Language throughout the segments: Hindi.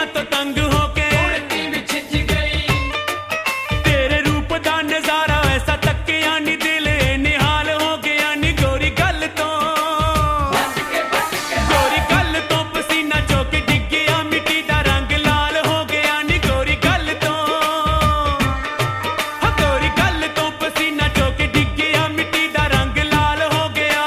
दुनिया तो तंग होके उड़ती भी छिज गई। तेरे रूप दा नजारा ऐसा तकिया नी दिल निहाल हो गया नी गोरी गल तो गोरी गल तो पसीना चौक डिग गया मिट्टी दा रंग लाल हो गया नी गोरी गल तो गोरी गल तो पसीना चौक डिग गया मिट्टी दा रंग लाल हो गया।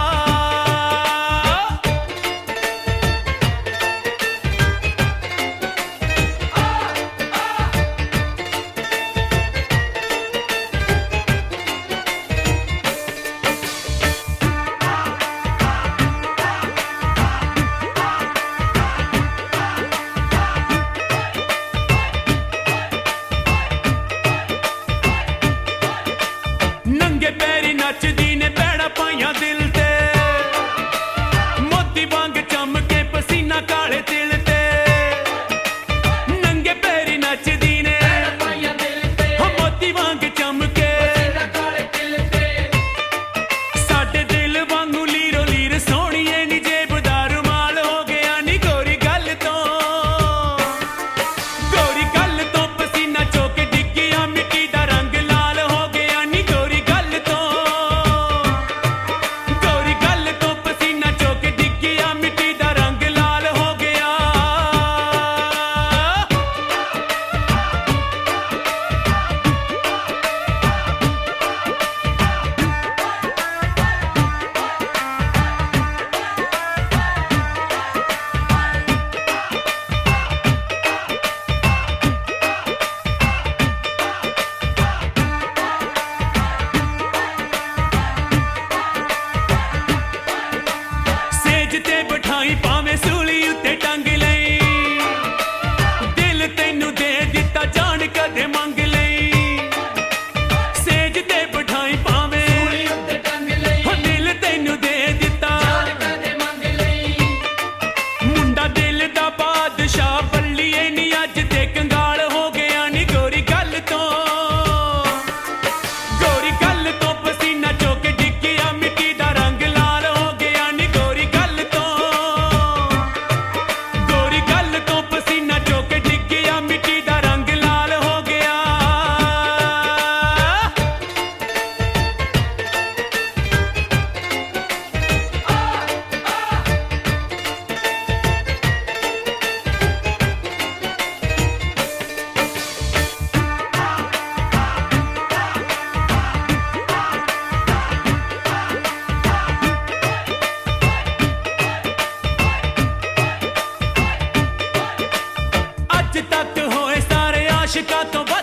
नंगे पैरी नचदी ने पैड़ा पाइया दिल ते मोती वांग चमके पसीना काले तिल ते नंगे पैरी नचदी ने पाया दिल ते मोती वांग चमके पसीना काले दिल ते। साडे दिल वांगू लीरो लीर सोहणीए नी जेब दा रुमाल हो गया नी गोरी गल तो पसीना चौक डिग गया मिट्टी दा रंग लाल हो गया नी गोरी गल तो पसीना चौक डिग गया मिट्टी दा रंग लाल हो गया। सेज ते बिठाई भावें सूली उत्ते टंग लई दिल तैनू दे दिता जान कदे मंग लई सेज ते बिठाई भावें सूली उत्ते टंग लई दिल तैनू दे दिता जान कदे मंग लई। मुंडा दिल दा बादशाह बल्लीए नी अज ते कंगाल हो गया नी गोरी गल तो पसीना चौक डिग गया मिट्टी दा रंग लाल हो गया नी गोरी गल तो पसीना चौक डिग गया मिट्टी दा रंग लाल हो गया। अज तक होए सारे आशिकां तो